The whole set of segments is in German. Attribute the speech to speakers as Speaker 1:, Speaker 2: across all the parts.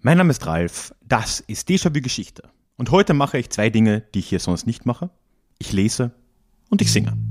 Speaker 1: Mein Name ist Ralf, das ist Déjà-vu Geschichte. Und heute mache ich 2 Dinge, die ich hier sonst nicht mache. Ich lese und ich singe.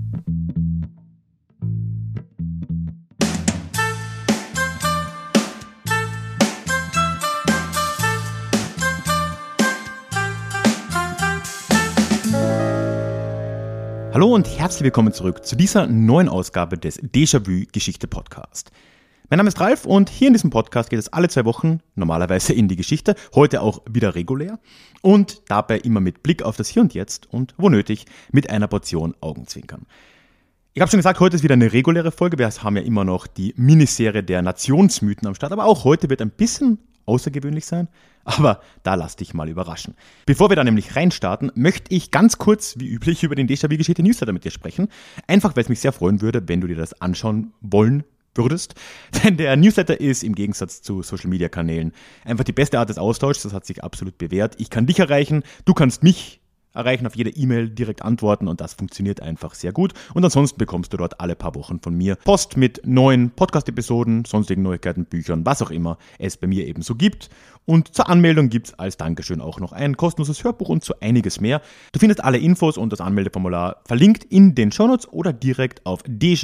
Speaker 1: Hallo und herzlich willkommen zurück zu dieser neuen Ausgabe des Déjà-vu Geschichte Podcast. Mein Name ist Ralf und hier in diesem Podcast geht es alle 2 Wochen normalerweise in die Geschichte, heute auch wieder regulär und dabei immer mit Blick auf das Hier und Jetzt und wo nötig mit einer Portion Augenzwinkern. Ich habe schon gesagt, heute ist wieder eine reguläre Folge, wir haben ja immer noch die Miniserie der Nationsmythen am Start, aber auch heute wird ein bisschen außergewöhnlich sein, aber da lass dich mal überraschen. Bevor wir da nämlich reinstarten, möchte ich ganz kurz, wie üblich, über den Déjà-vu Geschichte Newsletter mit dir sprechen, einfach weil es mich sehr freuen würde, wenn du dir das anschauen wollen würdest, denn der Newsletter ist im Gegensatz zu Social-Media-Kanälen einfach die beste Art des Austauschs, das hat sich absolut bewährt. Ich kann dich erreichen, du kannst mich erreichen, auf jede E-Mail direkt antworten und das funktioniert einfach sehr gut. Und ansonsten bekommst du dort alle paar Wochen von mir Post mit neuen Podcast-Episoden, sonstigen Neuigkeiten, Büchern, was auch immer es bei mir eben so gibt. Und zur Anmeldung gibt es als Dankeschön auch noch ein kostenloses Hörbuch und so einiges mehr. Du findest alle Infos und das Anmeldeformular verlinkt in den Shownotes oder direkt auf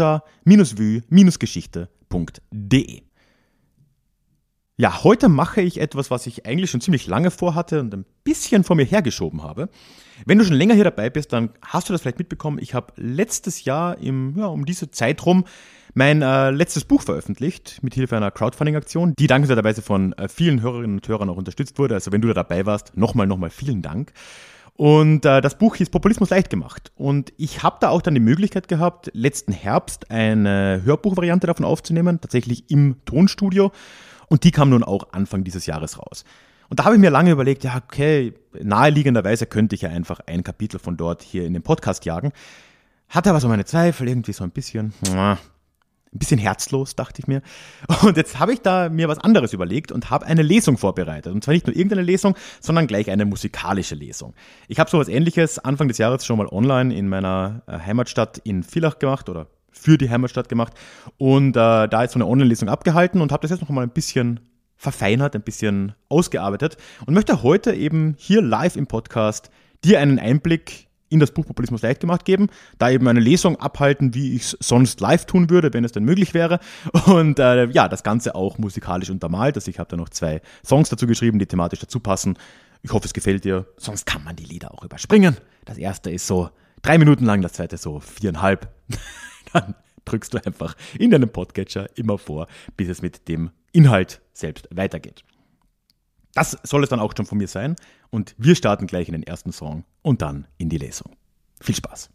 Speaker 1: deja-vu-geschichte.de. Ja, heute mache ich etwas, was ich eigentlich schon ziemlich lange vorhatte und ein bisschen vor mir hergeschoben habe. Wenn du schon länger hier dabei bist, dann hast du das vielleicht mitbekommen. Ich habe letztes Jahr um diese Zeit rum mein letztes Buch veröffentlicht, mit Hilfe einer Crowdfunding-Aktion, die dankenswerterweise von vielen Hörerinnen und Hörern auch unterstützt wurde. Also wenn du da dabei warst, nochmal vielen Dank. Und das Buch hieß Populismus leicht gemacht. Und ich habe da auch dann die Möglichkeit gehabt, letzten Herbst eine Hörbuchvariante davon aufzunehmen, tatsächlich im Tonstudio. Und die kam nun auch Anfang dieses Jahres raus. Und da habe ich mir lange überlegt, ja okay, naheliegenderweise könnte ich ja einfach ein Kapitel von dort hier in den Podcast jagen. Hatte aber so meine Zweifel, irgendwie so ein bisschen herzlos, dachte ich mir. Und jetzt habe ich da mir was anderes überlegt und habe eine Lesung vorbereitet. Und zwar nicht nur irgendeine Lesung, sondern gleich eine musikalische Lesung. Ich habe sowas Ähnliches Anfang des Jahres schon mal online in meiner Heimatstadt in Villach gemacht oder für die Heimatstadt gemacht und da ist so eine Online-Lesung abgehalten und habe das jetzt noch mal ein bisschen verfeinert, ein bisschen ausgearbeitet und möchte heute eben hier live im Podcast dir einen Einblick in das Buch Populismus leicht gemacht geben, da eben eine Lesung abhalten, wie ich es sonst live tun würde, wenn es denn möglich wäre und das Ganze auch musikalisch untermalt, also ich habe da noch 2 Songs dazu geschrieben, die thematisch dazu passen. Ich hoffe, es gefällt dir, sonst kann man die Lieder auch überspringen. Das erste ist so 3 Minuten lang, das zweite so 4,5. Dann drückst du einfach in deinem Podcatcher immer vor, bis es mit dem Inhalt selbst weitergeht. Das soll es dann auch schon von mir sein und wir starten gleich in den ersten Song und dann in die Lesung. Viel Spaß!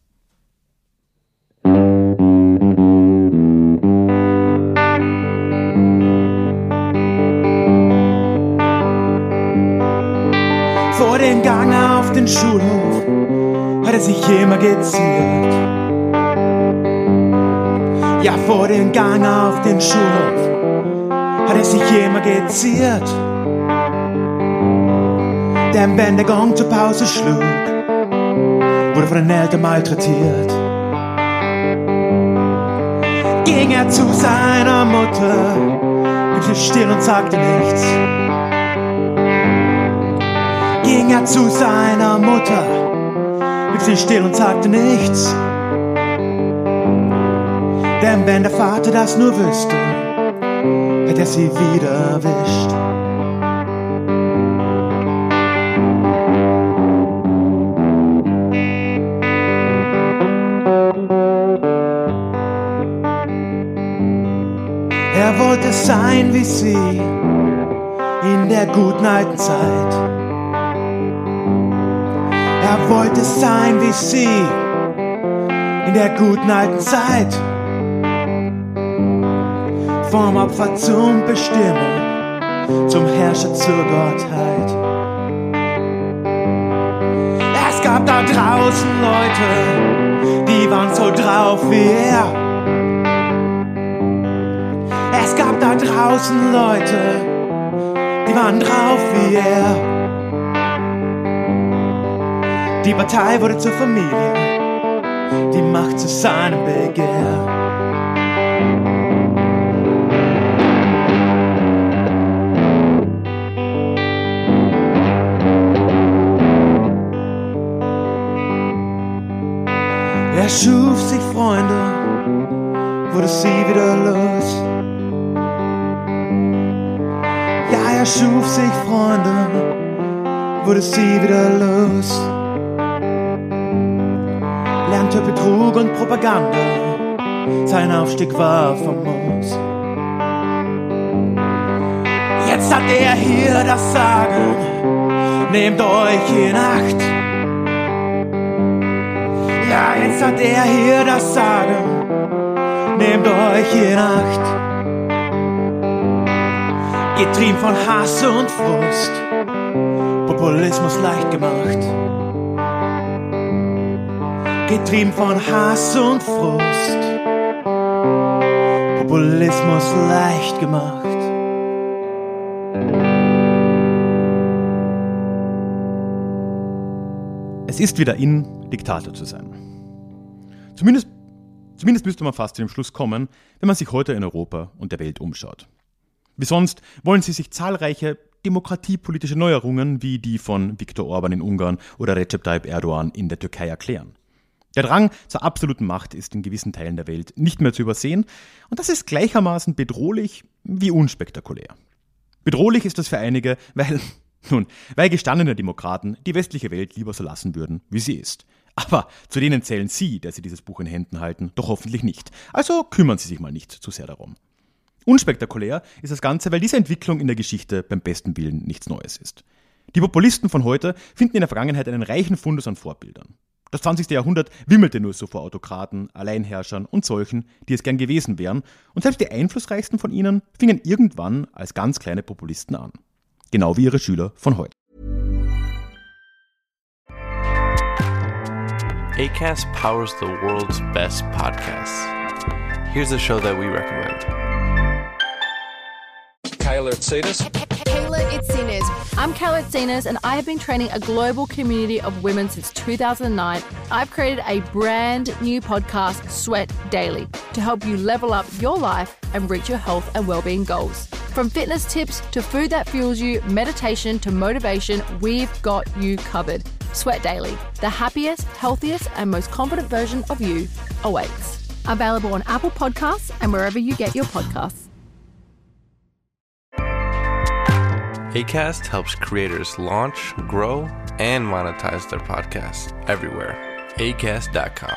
Speaker 1: Vor dem Gang auf den Schulhof hat er sich immer geziert. Ja, vor dem Gang auf den Schulhof hat er sich immer geziert. Denn wenn der Gong zur Pause schlug, wurde von den Eltern malträtiert. Ging er zu seiner Mutter, blieb sie still und sagte nichts. Ging er zu seiner Mutter, blieb sie still und sagte nichts. Denn wenn der Vater das nur wüsste, hätte er sie wieder erwischt. Er wollte sein wie sie in der guten alten Zeit. Er wollte sein wie sie in der guten alten Zeit. Vom Opfer zum Bestimmer, zum Herrscher zur Gottheit. Es gab da draußen Leute, die waren so drauf wie er. Es gab da draußen Leute, die waren drauf wie er. Die Partei wurde zur Familie, die Macht zu seinem Begehr.
Speaker 2: schuf sich Freunde, wurde sie wieder los. Ja, er schuf sich Freunde, wurde sie wieder los. Lernte Betrug und Propaganda, sein Aufstieg war famos. Jetzt hat er hier das Sagen, nehmt euch in Acht. Ja, jetzt hat er hier das Sagen, nehmt euch in Acht. Getrieben von Hass und Frust, Populismus leicht gemacht. Getrieben von Hass und Frust, Populismus leicht gemacht.
Speaker 1: Es ist wieder in, Diktator zu sein. Zumindest müsste man fast zu dem Schluss kommen, wenn man sich heute in Europa und der Welt umschaut. Wie sonst wollen sie sich zahlreiche demokratiepolitische Neuerungen wie die von Viktor Orban in Ungarn oder Recep Tayyip Erdogan in der Türkei erklären. Der Drang zur absoluten Macht ist in gewissen Teilen der Welt nicht mehr zu übersehen und das ist gleichermaßen bedrohlich wie unspektakulär. Bedrohlich ist das für einige, weil gestandene Demokraten die westliche Welt lieber so lassen würden, wie sie ist. Aber zu denen zählen Sie, der Sie dieses Buch in Händen halten, doch hoffentlich nicht. Also kümmern Sie sich mal nicht zu sehr darum. Unspektakulär ist das Ganze, weil diese Entwicklung in der Geschichte beim besten Willen nichts Neues ist. Die Populisten von heute finden in der Vergangenheit einen reichen Fundus an Vorbildern. Das 20. Jahrhundert wimmelte nur so vor Autokraten, Alleinherrschern und solchen, die es gern gewesen wären, und selbst die einflussreichsten von ihnen fingen irgendwann als ganz kleine Populisten an. Genau wie ihre Schüler von heute.
Speaker 3: Acast powers the world's best podcasts. Here's a show that we recommend.
Speaker 4: Kayla Itsinas.
Speaker 5: Kayla Itsinas. I'm Kayla Itsinas and I have been training a global community of women since 2009. I've created a brand new podcast, Sweat Daily, to help you level up your life and reach your health and well-being goals. From fitness tips to food that fuels you, meditation to motivation, we've got you covered. Sweat Daily, the happiest, healthiest and most confident version of you awaits. Available on Apple Podcasts and wherever you get your podcasts.
Speaker 3: Acast helps creators launch, grow, and monetize their podcasts everywhere. Acast.com.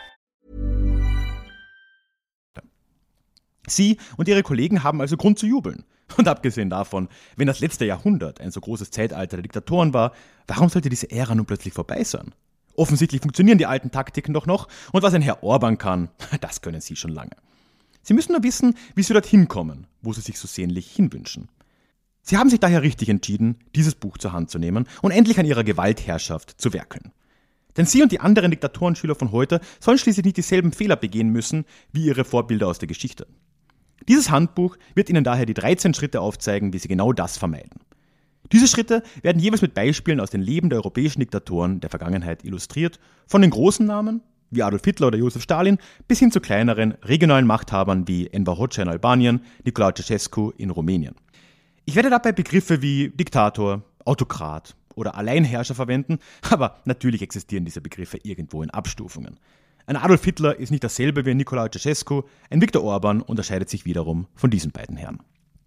Speaker 1: Sie und ihre Kollegen haben also Grund zu jubeln. Und abgesehen davon, wenn das letzte Jahrhundert ein so großes Zeitalter der Diktatoren war, warum sollte diese Ära nun plötzlich vorbei sein? Offensichtlich funktionieren die alten Taktiken doch noch und was ein Herr Orban kann, das können Sie schon lange. Sie müssen nur wissen, wie Sie dorthin kommen, wo Sie sich so sehnlich hinwünschen. Sie haben sich daher richtig entschieden, dieses Buch zur Hand zu nehmen und endlich an ihrer Gewaltherrschaft zu werkeln. Denn Sie und die anderen Diktatorenschüler von heute sollen schließlich nicht dieselben Fehler begehen müssen wie ihre Vorbilder aus der Geschichte. Dieses Handbuch wird Ihnen daher die 13 Schritte aufzeigen, wie Sie genau das vermeiden. Diese Schritte werden jeweils mit Beispielen aus den Leben der europäischen Diktatoren der Vergangenheit illustriert, von den großen Namen wie Adolf Hitler oder Josef Stalin bis hin zu kleineren regionalen Machthabern wie Enver Hoxha in Albanien, Nicolae Ceausescu in Rumänien. Ich werde dabei Begriffe wie Diktator, Autokrat oder Alleinherrscher verwenden, aber natürlich existieren diese Begriffe irgendwo in Abstufungen. Ein Adolf Hitler ist nicht dasselbe wie ein Nicolae Ceausescu, ein Viktor Orban unterscheidet sich wiederum von diesen beiden Herren.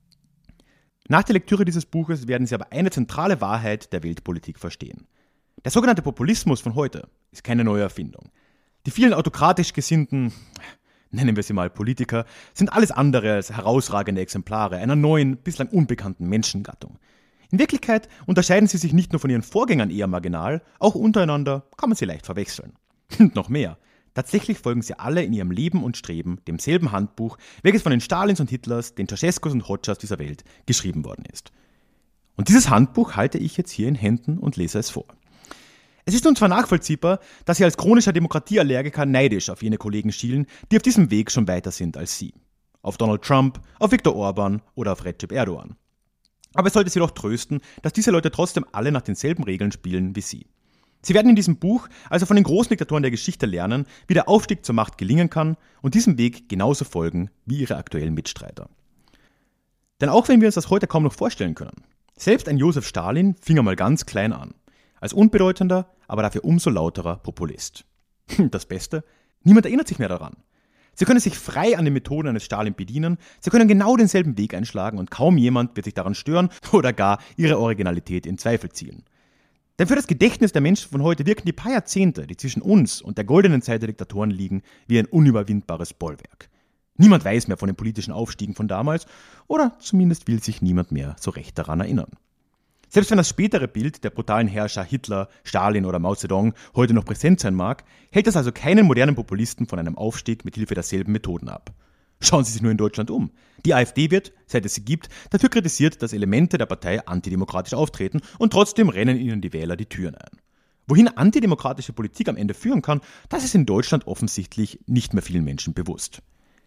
Speaker 1: Nach der Lektüre dieses Buches werden Sie aber eine zentrale Wahrheit der Weltpolitik verstehen. Der sogenannte Populismus von heute ist keine neue Erfindung. Die vielen autokratisch gesinnten, nennen wir sie mal Politiker, sind alles andere als herausragende Exemplare einer neuen, bislang unbekannten Menschengattung. In Wirklichkeit unterscheiden sie sich nicht nur von ihren Vorgängern eher marginal, auch untereinander kann man sie leicht verwechseln. Und noch mehr. Tatsächlich folgen sie alle in ihrem Leben und Streben demselben Handbuch, welches von den Stalins und Hitlers, den Ceausescus und Hoxhas dieser Welt geschrieben worden ist. Und dieses Handbuch halte ich jetzt hier in Händen und lese es vor. Es ist nun zwar nachvollziehbar, dass Sie als chronischer Demokratieallergiker neidisch auf jene Kollegen schielen, die auf diesem Weg schon weiter sind als Sie. Auf Donald Trump, auf Viktor Orban oder auf Recep Erdogan. Aber es sollte Sie doch trösten, dass diese Leute trotzdem alle nach denselben Regeln spielen wie Sie. Sie werden in diesem Buch also von den großen Diktatoren der Geschichte lernen, wie der Aufstieg zur Macht gelingen kann und diesem Weg genauso folgen wie ihre aktuellen Mitstreiter. Denn auch wenn wir uns das heute kaum noch vorstellen können, selbst ein Josef Stalin fing einmal ganz klein an. Als unbedeutender, aber dafür umso lauterer Populist. Das Beste, Niemand erinnert sich mehr daran. Sie können sich frei an den Methoden eines Stalin bedienen, sie können genau denselben Weg einschlagen und kaum jemand wird sich daran stören oder gar ihre Originalität in Zweifel ziehen. Denn für das Gedächtnis der Menschen von heute wirken die paar Jahrzehnte, die zwischen uns und der goldenen Zeit der Diktatoren liegen, wie ein unüberwindbares Bollwerk. Niemand weiß mehr von den politischen Aufstiegen von damals oder zumindest will sich niemand mehr so recht daran erinnern. Selbst wenn das spätere Bild der brutalen Herrscher Hitler, Stalin oder Mao Zedong heute noch präsent sein mag, hält das also keinen modernen Populisten von einem Aufstieg mit Hilfe derselben Methoden ab. Schauen Sie sich nur in Deutschland um. Die AfD wird, seit es sie gibt, dafür kritisiert, dass Elemente der Partei antidemokratisch auftreten und trotzdem rennen ihnen die Wähler die Türen ein. Wohin antidemokratische Politik am Ende führen kann, das ist in Deutschland offensichtlich nicht mehr vielen Menschen bewusst.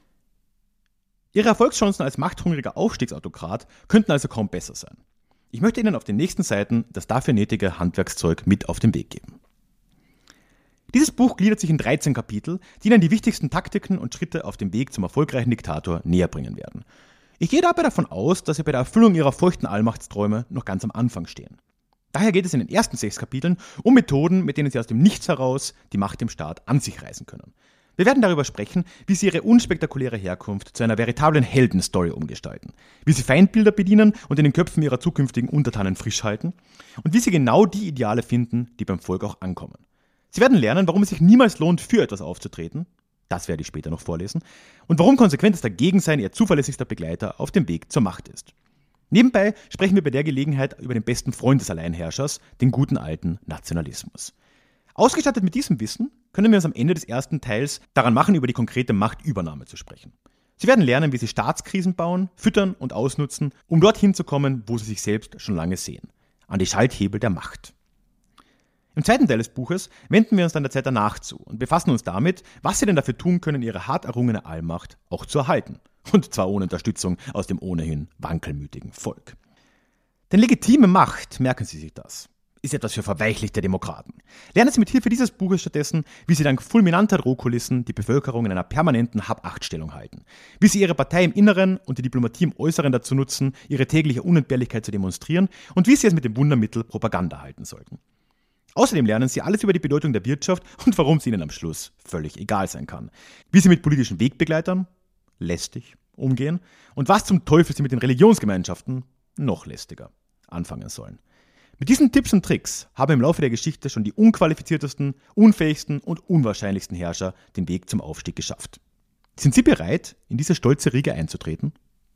Speaker 1: Ihre Erfolgschancen als machthungriger Aufstiegsautokrat könnten also kaum besser sein. Ich möchte Ihnen auf den nächsten Seiten das dafür nötige Handwerkszeug mit auf den Weg geben. Dieses Buch gliedert sich in 13 Kapitel, die Ihnen die wichtigsten Taktiken und Schritte auf dem Weg zum erfolgreichen Diktator näher bringen werden. Ich gehe dabei davon aus, dass Sie bei der Erfüllung Ihrer feuchten Allmachtsträume noch ganz am Anfang stehen. Daher geht es in den ersten 6 Kapiteln um Methoden, mit denen Sie aus dem Nichts heraus die Macht im Staat an sich reißen können. Wir werden darüber sprechen, wie Sie Ihre unspektakuläre Herkunft zu einer veritablen Heldenstory umgestalten, wie Sie Feindbilder bedienen und in den Köpfen Ihrer zukünftigen Untertanen frisch halten und wie Sie genau die Ideale finden, die beim Volk auch ankommen. Sie werden lernen, warum es sich niemals lohnt, für etwas aufzutreten, das werde ich später noch vorlesen, und warum konsequentes Dagegensein Ihr zuverlässigster Begleiter auf dem Weg zur Macht ist. Nebenbei sprechen wir bei der Gelegenheit über den besten Freund des Alleinherrschers, den guten alten Nationalismus. Ausgestattet mit diesem Wissen können wir uns am Ende des ersten Teils daran machen, über die konkrete Machtübernahme zu sprechen. Sie werden lernen, wie Sie Staatskrisen bauen, füttern und ausnutzen, um dorthin zu kommen, wo Sie sich selbst schon lange sehen. An die Schalthebel der Macht. Im zweiten Teil des Buches wenden wir uns dann der Zeit danach zu und befassen uns damit, was Sie denn dafür tun können, Ihre hart errungene Allmacht auch zu erhalten. Und zwar ohne Unterstützung aus dem ohnehin wankelmütigen Volk. Denn legitime Macht, merken Sie sich das, ist etwas für verweichlichte Demokraten. Lernen Sie mit Hilfe dieses Buches stattdessen, wie Sie dank fulminanter Drohkulissen die Bevölkerung in einer permanenten Hab-Acht-Stellung halten. Wie Sie Ihre Partei im Inneren und die Diplomatie im Äußeren dazu nutzen, Ihre tägliche Unentbehrlichkeit zu demonstrieren und wie Sie es mit dem Wundermittel Propaganda halten sollten. Außerdem lernen Sie alles über die Bedeutung der Wirtschaft und warum es Ihnen am Schluss völlig egal sein kann. Wie Sie mit politischen Wegbegleitern, lästig, umgehen und was zum Teufel Sie mit den Religionsgemeinschaften, noch lästiger, anfangen sollen. Mit diesen Tipps und Tricks haben im Laufe der Geschichte schon die unqualifiziertesten, unfähigsten und unwahrscheinlichsten Herrscher den Weg zum Aufstieg geschafft. Sind Sie bereit, in diese stolze Riege einzutreten?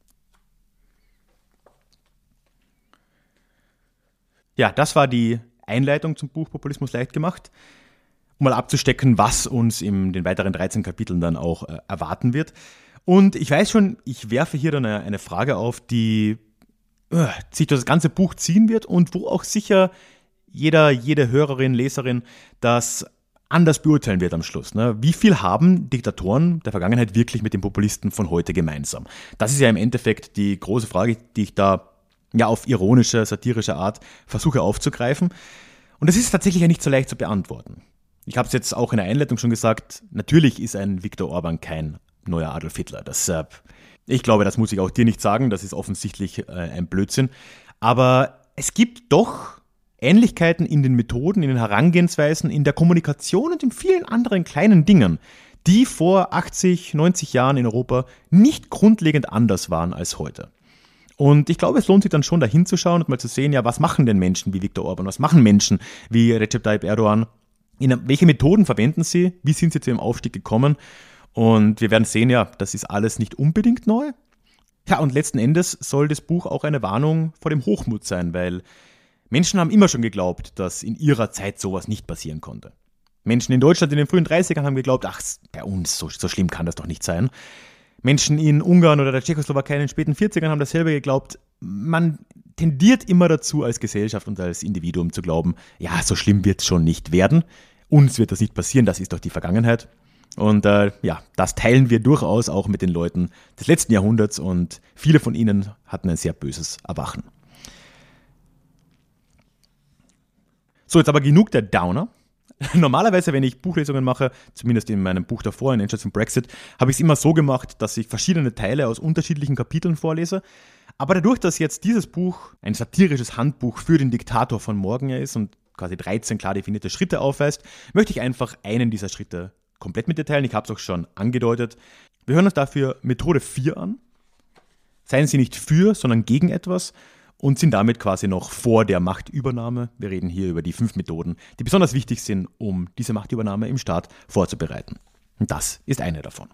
Speaker 1: Ja, das war die Einleitung zum Buch Populismus leicht gemacht, um mal abzustecken, was uns in den weiteren 13 Kapiteln dann auch erwarten wird. Und ich weiß schon, ich werfe hier dann eine Frage auf, die sich durch das ganze Buch ziehen wird und wo auch sicher jede Hörerin, Leserin das anders beurteilen wird am Schluss. Ne? Wie viel haben Diktatoren der Vergangenheit wirklich mit den Populisten von heute gemeinsam? Das ist ja im Endeffekt die große Frage, die ich da ja auf ironische, satirische Art versuche aufzugreifen. Und das ist tatsächlich ja nicht so leicht zu beantworten. Ich habe es jetzt auch in der Einleitung schon gesagt, natürlich ist ein Viktor Orban kein neuer Adolf Hitler. Ich glaube, das muss ich auch dir nicht sagen, das ist offensichtlich ein Blödsinn. Aber es gibt doch Ähnlichkeiten in den Methoden, in den Herangehensweisen, in der Kommunikation und in vielen anderen kleinen Dingen, die vor 80, 90 Jahren in Europa nicht grundlegend anders waren als heute. Und ich glaube, es lohnt sich dann schon, da hinzuschauen und mal zu sehen, ja, was machen denn Menschen wie Viktor Orban, was machen Menschen wie Recep Tayyip Erdogan, welche Methoden verwenden sie, wie sind sie zu ihrem Aufstieg gekommen? Und wir werden sehen, ja, das ist alles nicht unbedingt neu. Ja, und letzten Endes soll das Buch auch eine Warnung vor dem Hochmut sein, weil Menschen haben immer schon geglaubt, dass in ihrer Zeit sowas nicht passieren konnte. Menschen in Deutschland in den frühen 30ern haben geglaubt, ach, bei uns, so schlimm kann das doch nicht sein. Menschen in Ungarn oder der Tschechoslowakei in den späten 40ern haben dasselbe geglaubt. Man tendiert immer dazu, als Gesellschaft und als Individuum zu glauben, ja, so schlimm wird es schon nicht werden. Uns wird das nicht passieren, das ist doch die Vergangenheit. Und ja, das teilen wir durchaus auch mit den Leuten des letzten Jahrhunderts und viele von ihnen hatten ein sehr böses Erwachen. So, jetzt aber genug der Downer. Normalerweise, wenn ich Buchlesungen mache, zumindest in meinem Buch davor, in Entscheidung zum Brexit, habe ich es immer so gemacht, dass ich verschiedene Teile aus unterschiedlichen Kapiteln vorlese. Aber dadurch, dass jetzt dieses Buch ein satirisches Handbuch für den Diktator von morgen ist und quasi 13 klar definierte Schritte aufweist, möchte ich einfach einen dieser Schritte komplett mitteilen, ich habe es auch schon angedeutet. Wir hören uns dafür Methode 4 an. Seien Sie nicht für, sondern gegen etwas und sind damit quasi noch vor der Machtübernahme. Wir reden hier über die 5 Methoden, die besonders wichtig sind, um diese Machtübernahme im Staat vorzubereiten. Und das ist eine davon.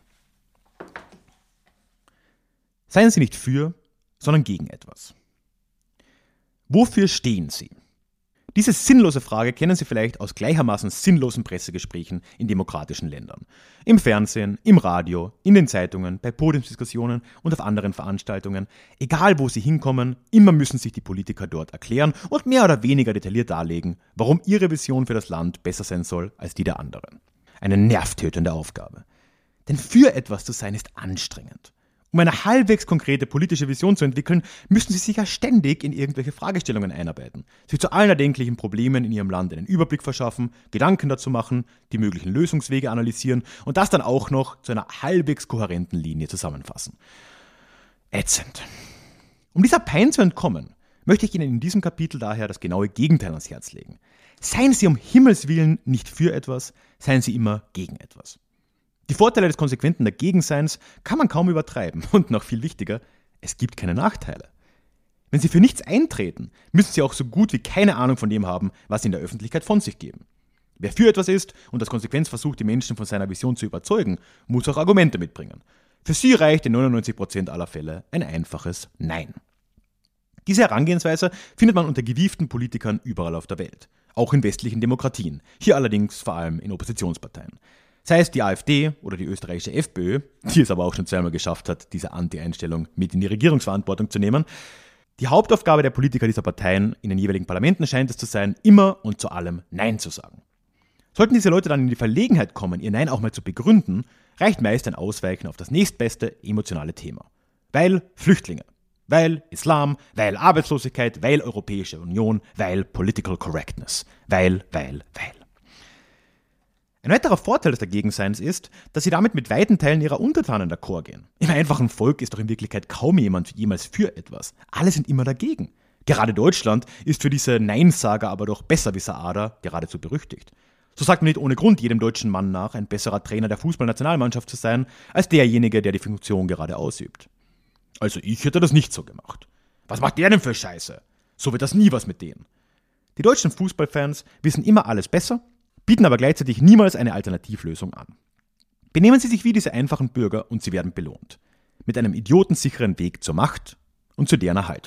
Speaker 1: Seien Sie nicht für, sondern gegen etwas. Wofür stehen Sie? Diese sinnlose Frage kennen Sie vielleicht aus gleichermaßen sinnlosen Pressegesprächen in demokratischen Ländern. Im Fernsehen, im Radio, in den Zeitungen, bei Podiumsdiskussionen und auf anderen Veranstaltungen. Egal wo Sie hinkommen, immer müssen sich die Politiker dort erklären und mehr oder weniger detailliert darlegen, warum ihre Vision für das Land besser sein soll als die der anderen. Eine nervtötende Aufgabe. Denn für etwas zu sein ist anstrengend. Um eine halbwegs konkrete politische Vision zu entwickeln, müssen Sie sich ja ständig in irgendwelche Fragestellungen einarbeiten, sich zu allen erdenklichen Problemen in Ihrem Land einen Überblick verschaffen, Gedanken dazu machen, die möglichen Lösungswege analysieren und das dann auch noch zu einer halbwegs kohärenten Linie zusammenfassen. Ätzend. Um dieser Pein zu entkommen, möchte ich Ihnen in diesem Kapitel daher das genaue Gegenteil ans Herz legen. Seien Sie um Himmels Willen nicht für etwas, seien Sie immer gegen etwas. Die Vorteile des konsequenten Dagegenseins kann man kaum übertreiben und noch viel wichtiger, es gibt keine Nachteile. Wenn Sie für nichts eintreten, müssen Sie auch so gut wie keine Ahnung von dem haben, was Sie in der Öffentlichkeit von sich geben. Wer für etwas ist und aus Konsequenz versucht, die Menschen von seiner Vision zu überzeugen, muss auch Argumente mitbringen. Für Sie reicht in 99% aller Fälle ein einfaches Nein. Diese Herangehensweise findet man unter gewieften Politikern überall auf der Welt, auch in westlichen Demokratien, hier allerdings vor allem in Oppositionsparteien. Sei es die AfD oder die österreichische FPÖ, die es aber auch schon zweimal geschafft hat, diese Anti-Einstellung mit in die Regierungsverantwortung zu nehmen. Die Hauptaufgabe der Politiker dieser Parteien in den jeweiligen Parlamenten scheint es zu sein, immer und zu allem Nein zu sagen. Sollten diese Leute dann in die Verlegenheit kommen, ihr Nein auch mal zu begründen, reicht meist ein Ausweichen auf das nächstbeste emotionale Thema. Weil Flüchtlinge, weil Islam, weil Arbeitslosigkeit, weil Europäische Union, weil Political Correctness, weil. Ein weiterer Vorteil des Dagegenseins ist, dass sie damit mit weiten Teilen ihrer Untertanen d'accord gehen. Im einfachen Volk ist doch in Wirklichkeit kaum jemand jemals für etwas. Alle sind immer dagegen. Gerade Deutschland ist für diese Neinsager aber doch Besserwisser-Ader geradezu berüchtigt. So sagt man nicht ohne Grund jedem deutschen Mann nach, ein besserer Trainer der Fußballnationalmannschaft zu sein, als derjenige, der die Funktion gerade ausübt. Also ich hätte das nicht so gemacht. Was macht der denn für Scheiße? So wird das nie was mit denen. Die deutschen Fußballfans wissen immer alles besser, bieten aber gleichzeitig niemals eine Alternativlösung an. Benehmen Sie sich wie diese einfachen Bürger und Sie werden belohnt. Mit einem idiotensicheren Weg zur Macht und zu deren Erhalt.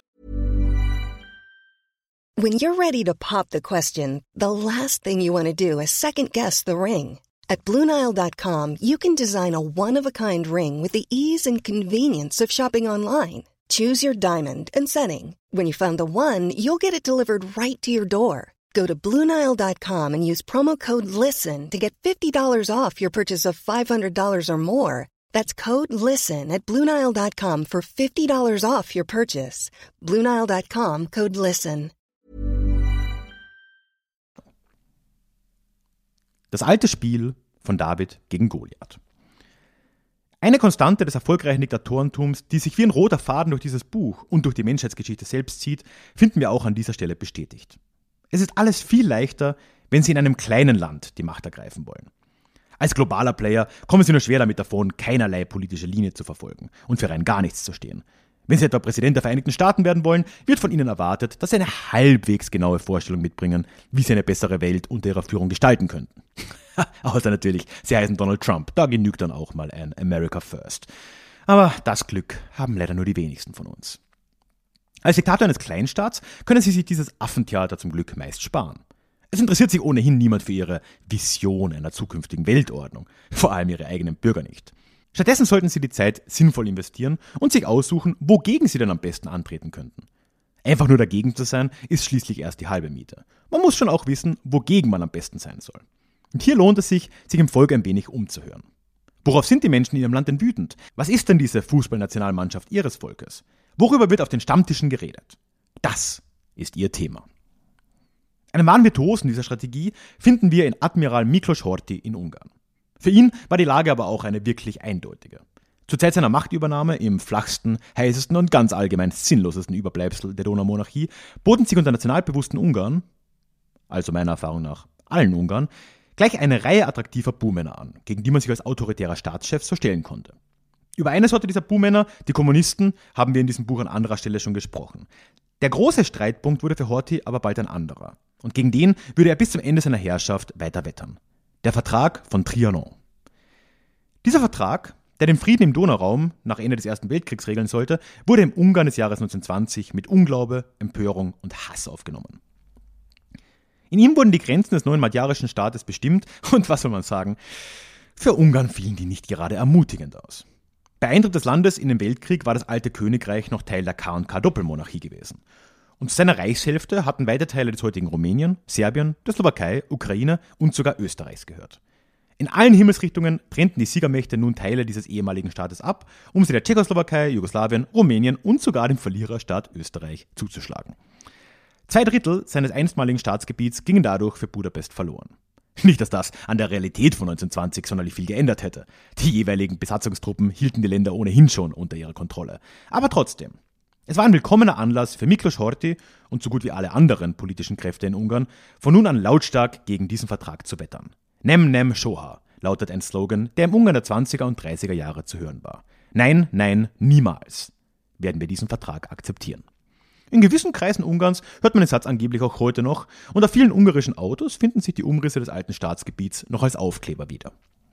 Speaker 4: When you're ready to pop the question, the last thing you want to do is second-guess the ring. At BlueNile.com, you can design a one-of-a-kind ring with the ease and convenience of shopping online. Choose your diamond and setting. When you find the one, you'll get it delivered right to your door. Go to BlueNile.com and use promo code LISTEN to get $50 off your purchase of $500 or more. That's code LISTEN at BlueNile.com for $50 off your purchase. BlueNile.com, code LISTEN.
Speaker 1: Das alte Spiel von David gegen Goliath. Eine Konstante des erfolgreichen Diktatorentums, die sich wie ein roter Faden durch dieses Buch und durch die Menschheitsgeschichte selbst zieht, finden wir auch an dieser Stelle bestätigt. Es ist alles viel leichter, wenn Sie in einem kleinen Land die Macht ergreifen wollen. Als globaler Player kommen Sie nur schwer damit davon, keinerlei politische Linie zu verfolgen und für rein gar nichts zu stehen. Wenn Sie etwa Präsident der Vereinigten Staaten werden wollen, wird von Ihnen erwartet, dass Sie eine halbwegs genaue Vorstellung mitbringen, wie Sie eine bessere Welt unter Ihrer Führung gestalten könnten. Außer natürlich, Sie heißen Donald Trump, da genügt dann auch mal ein America First. Aber das Glück haben leider nur die wenigsten von uns. Als Diktator eines Kleinstaats können Sie sich dieses Affentheater zum Glück meist sparen. Es interessiert sich ohnehin niemand für Ihre Vision einer zukünftigen Weltordnung, vor allem Ihre eigenen Bürger nicht. Stattdessen sollten Sie die Zeit sinnvoll investieren und sich aussuchen, wogegen Sie denn am besten antreten könnten. Einfach nur dagegen zu sein, ist schließlich erst die halbe Miete. Man muss schon auch wissen, wogegen man am besten sein soll. Und hier lohnt es sich, sich im Volk ein wenig umzuhören. Worauf sind die Menschen in Ihrem Land denn wütend? Was ist denn diese Fußballnationalmannschaft Ihres Volkes? Worüber wird auf den Stammtischen geredet? Das ist Ihr Thema. Einen wahren Virtuosen dieser Strategie finden wir in Admiral Miklos Horthy in Ungarn. Für ihn war die Lage aber auch eine wirklich eindeutige. Zur Zeit seiner Machtübernahme im flachsten, heißesten und ganz allgemein sinnlosesten Überbleibsel der Donaumonarchie boten sich unter nationalbewussten Ungarn, also meiner Erfahrung nach allen Ungarn, gleich eine Reihe attraktiver Buhmänner an, gegen die man sich als autoritärer Staatschef so stellen konnte. Über eine Sorte dieser Buhmänner, die Kommunisten, haben wir in diesem Buch an anderer Stelle schon gesprochen. Der große Streitpunkt wurde für Horthy aber bald ein anderer. Und gegen den würde er bis zum Ende seiner Herrschaft weiter wettern. Der Vertrag von Trianon. Dieser Vertrag, der den Frieden im Donauraum nach Ende des Ersten Weltkriegs regeln sollte, wurde im Ungarn des Jahres 1920 mit Unglaube, Empörung und Hass aufgenommen. In ihm wurden die Grenzen des neuen magyarischen Staates bestimmt und was soll man sagen, für Ungarn fielen die nicht gerade ermutigend aus. Bei Eintritt des Landes in den Weltkrieg war das alte Königreich noch Teil der K&K-Doppelmonarchie gewesen. Und zu seiner Reichshälfte hatten weite Teile des heutigen Rumänien, Serbien, der Slowakei, Ukraine und sogar Österreichs gehört. In allen Himmelsrichtungen trennten die Siegermächte nun Teile dieses ehemaligen Staates ab, um sie der Tschechoslowakei, Jugoslawien, Rumänien und sogar dem Verliererstaat Österreich zuzuschlagen. 2/3 seines einstmaligen Staatsgebiets gingen dadurch für Budapest verloren. Nicht, dass das an der Realität von 1920 sonderlich viel geändert hätte. Die jeweiligen Besatzungstruppen hielten die Länder ohnehin schon unter ihrer Kontrolle. Aber trotzdem, es war ein willkommener Anlass für Miklos Horthy und so gut wie alle anderen politischen Kräfte in Ungarn, von nun an lautstark gegen diesen Vertrag zu wettern. Nem, nem, soha, lautet ein Slogan, der im Ungarn der 20er und 30er Jahre zu hören war. Nein, nein, niemals werden wir diesen Vertrag akzeptieren. In gewissen Kreisen Ungarns hört man den Satz angeblich auch heute noch und auf vielen ungarischen Autos finden sich die Umrisse des alten Staatsgebiets noch als Aufkleber wieder.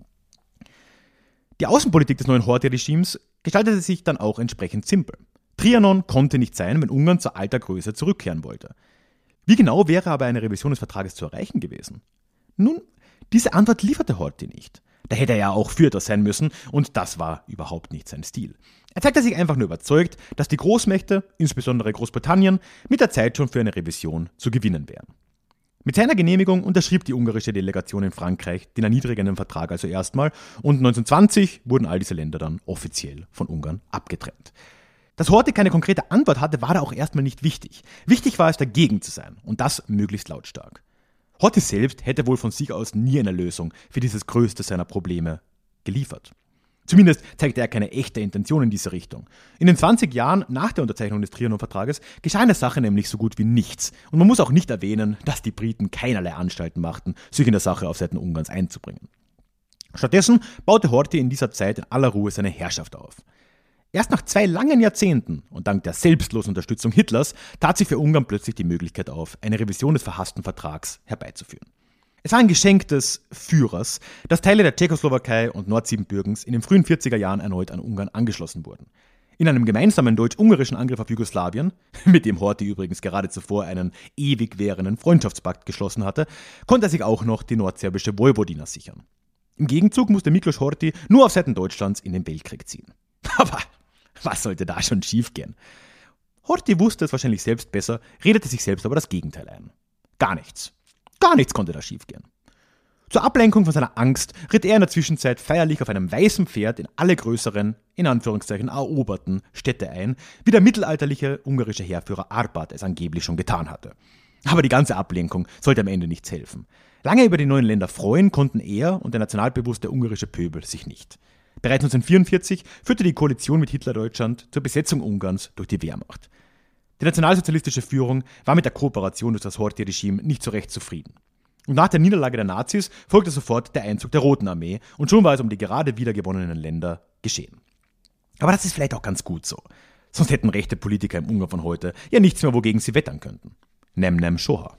Speaker 1: Die Außenpolitik des neuen Horthy-Regimes gestaltete sich dann auch entsprechend simpel. Trianon konnte nicht sein, wenn Ungarn zur alter Größe zurückkehren wollte. Wie genau wäre aber eine Revision des Vertrages zu erreichen gewesen? Nun, diese Antwort lieferte Horthy nicht. Da hätte er ja auch für etwas sein müssen und das war überhaupt nicht sein Stil. Er zeigte sich einfach nur überzeugt, dass die Großmächte, insbesondere Großbritannien, mit der Zeit schon für eine Revision zu gewinnen wären. Mit seiner Genehmigung unterschrieb die ungarische Delegation in Frankreich den erniedrigenden Vertrag also erstmal und 1920 wurden all diese Länder dann offiziell von Ungarn abgetrennt. Dass Horthy keine konkrete Antwort hatte, war da auch erstmal nicht wichtig. Wichtig war es, dagegen zu sein und das möglichst lautstark. Horthy selbst hätte wohl von sich aus nie eine Lösung für dieses größte seiner Probleme geliefert. Zumindest zeigte er keine echte Intention in diese Richtung. In den 20 Jahren nach der Unterzeichnung des Trianon-Vertrages geschah in der Sache nämlich so gut wie nichts. Und man muss auch nicht erwähnen, dass die Briten keinerlei Anstalten machten, sich in der Sache auf Seiten Ungarns einzubringen. Stattdessen baute Horthy in dieser Zeit in aller Ruhe seine Herrschaft auf. Erst nach 2 langen Jahrzehnten und dank der selbstlosen Unterstützung Hitlers tat sich für Ungarn plötzlich die Möglichkeit auf, eine Revision des verhassten Vertrags herbeizuführen. Es war ein Geschenk des Führers, dass Teile der Tschechoslowakei und Nordsiebenbürgens in den frühen 40er Jahren erneut an Ungarn angeschlossen wurden. In einem gemeinsamen deutsch-ungarischen Angriff auf Jugoslawien, mit dem Horthy übrigens gerade zuvor einen ewig währenden Freundschaftspakt geschlossen hatte, konnte er sich auch noch die nordserbische Vojvodina sichern. Im Gegenzug musste Miklos Horthy nur auf Seiten Deutschlands in den Weltkrieg ziehen. Aber was sollte da schon schiefgehen? Horthy wusste es wahrscheinlich selbst besser, redete sich selbst aber das Gegenteil ein. Gar nichts. Gar nichts konnte da schiefgehen. Zur Ablenkung von seiner Angst ritt er in der Zwischenzeit feierlich auf einem weißen Pferd in alle größeren, in Anführungszeichen eroberten Städte ein, wie der mittelalterliche ungarische Heerführer Arpad es angeblich schon getan hatte. Aber die ganze Ablenkung sollte am Ende nichts helfen. Lange über die neuen Länder freuen konnten er und der nationalbewusste ungarische Pöbel sich nicht. Bereits 1944 führte die Koalition mit Hitlerdeutschland zur Besetzung Ungarns durch die Wehrmacht. Die nationalsozialistische Führung war mit der Kooperation durch das Horthy-Regime nicht so recht zufrieden. Und nach der Niederlage der Nazis folgte sofort der Einzug der Roten Armee und schon war es um die gerade wiedergewonnenen Länder geschehen. Aber das ist vielleicht auch ganz gut so. Sonst hätten rechte Politiker im Ungarn von heute ja nichts mehr, wogegen sie wettern könnten. Nem, nem, soha.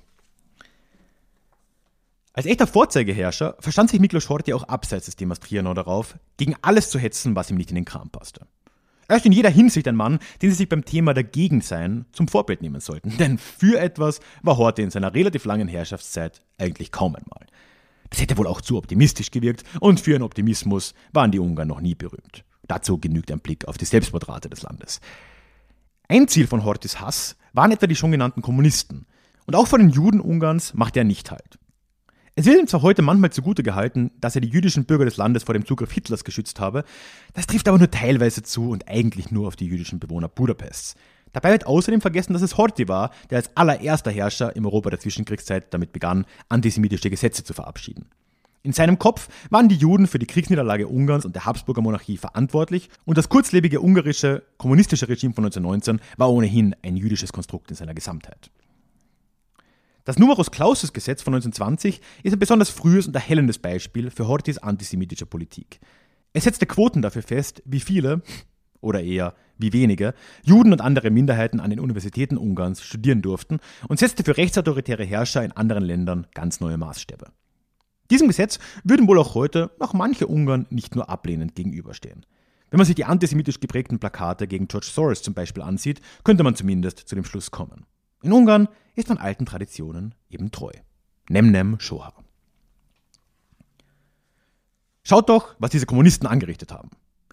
Speaker 1: Als echter Vorzeigeherrscher verstand sich Miklos Horthy auch abseits des Themas Trianon darauf, gegen alles zu hetzen, was ihm nicht in den Kram passte. Er ist in jeder Hinsicht ein Mann, den sie sich beim Thema Dagegensein zum Vorbild nehmen sollten. Denn für etwas war Horthy in seiner relativ langen Herrschaftszeit eigentlich kaum einmal. Das hätte wohl auch zu optimistisch gewirkt und für ihren Optimismus waren die Ungarn noch nie berühmt. Dazu genügt ein Blick auf die Selbstporträte des Landes. Ein Ziel von Horthys Hass waren etwa die schon genannten Kommunisten. Und auch vor den Juden Ungarns machte er nicht halt. Es wird ihm zwar heute manchmal zugute gehalten, dass er die jüdischen Bürger des Landes vor dem Zugriff Hitlers geschützt habe, das trifft aber nur teilweise zu und eigentlich nur auf die jüdischen Bewohner Budapests. Dabei wird außerdem vergessen, dass es Horthy war, der als allererster Herrscher im Europa der Zwischenkriegszeit damit begann, antisemitische Gesetze zu verabschieden. In seinem Kopf waren die Juden für die Kriegsniederlage Ungarns und der Habsburger Monarchie verantwortlich und das kurzlebige ungarische, kommunistische Regime von 1919 war ohnehin ein jüdisches Konstrukt in seiner Gesamtheit. Das Numerus-Clausus-Gesetz von 1920 ist ein besonders frühes und erhellendes Beispiel für Horthys antisemitischer Politik. Es setzte Quoten dafür fest, wie viele, oder eher wie wenige, Juden und andere Minderheiten an den Universitäten Ungarns studieren durften und setzte für rechtsautoritäre Herrscher in anderen Ländern ganz neue Maßstäbe. Diesem Gesetz würden wohl auch heute noch manche Ungarn nicht nur ablehnend gegenüberstehen. Wenn man sich die antisemitisch geprägten Plakate gegen George Soros zum Beispiel ansieht, könnte man zumindest zu dem Schluss kommen. In Ungarn ist man alten Traditionen eben treu. Nem Soha. Schaut doch, was diese Kommunisten angerichtet haben.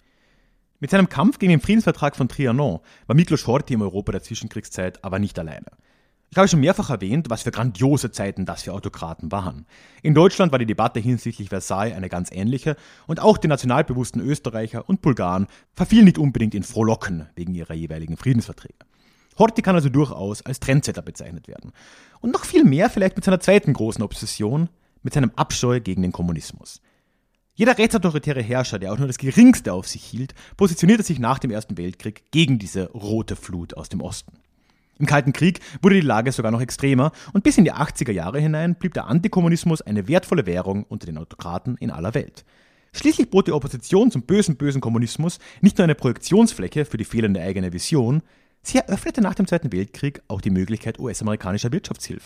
Speaker 1: Mit seinem Kampf gegen den Friedensvertrag von Trianon war Miklos Horthy im Europa der Zwischenkriegszeit aber nicht alleine. Ich habe schon mehrfach erwähnt, was für grandiose Zeiten das für Autokraten waren. In Deutschland war die Debatte hinsichtlich Versailles eine ganz ähnliche und auch die nationalbewussten Österreicher und Bulgaren verfielen nicht unbedingt in Frohlocken wegen ihrer jeweiligen Friedensverträge. Horthy kann also durchaus als Trendsetter bezeichnet werden. Und noch viel mehr vielleicht mit seiner zweiten großen Obsession, mit seinem Abscheu gegen den Kommunismus. Jeder rechtsautoritäre Herrscher, der auch nur das Geringste auf sich hielt, positionierte sich nach dem Ersten Weltkrieg gegen diese rote Flut aus dem Osten. Im Kalten Krieg wurde die Lage sogar noch extremer und bis in die 80er Jahre hinein blieb der Antikommunismus eine wertvolle Währung unter den Autokraten in aller Welt. Schließlich bot die Opposition zum bösen Kommunismus nicht nur eine Projektionsfläche für die fehlende eigene Vision, sie eröffnete nach dem Zweiten Weltkrieg auch die Möglichkeit US-amerikanischer Wirtschaftshilfe.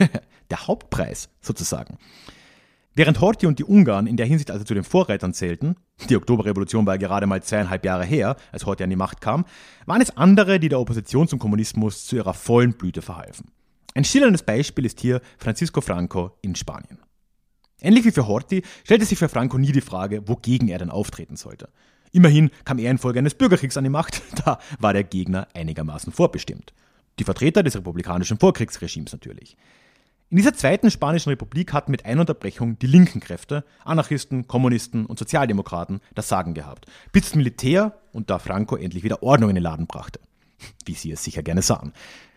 Speaker 1: Der Hauptpreis sozusagen. Während Horthy und die Ungarn in der Hinsicht also zu den Vorreitern zählten, die Oktoberrevolution war ja gerade mal 2,5 Jahre her, als Horthy an die Macht kam, waren es andere, die der Opposition zum Kommunismus zu ihrer vollen Blüte verhalfen. Ein schillerndes Beispiel ist hier Francisco Franco in Spanien. Ähnlich wie für Horthy stellte sich für Franco nie die Frage, wogegen er denn auftreten sollte. Immerhin kam er infolge eines Bürgerkriegs an die Macht, da war der Gegner einigermaßen vorbestimmt. Die Vertreter des republikanischen Vorkriegsregimes natürlich. In dieser zweiten Spanischen Republik hatten mit einer Unterbrechung die linken Kräfte, Anarchisten, Kommunisten und Sozialdemokraten das Sagen gehabt, bis das Militär und da Franco endlich wieder Ordnung in den Laden brachte. Wie sie es sicher gerne sahen.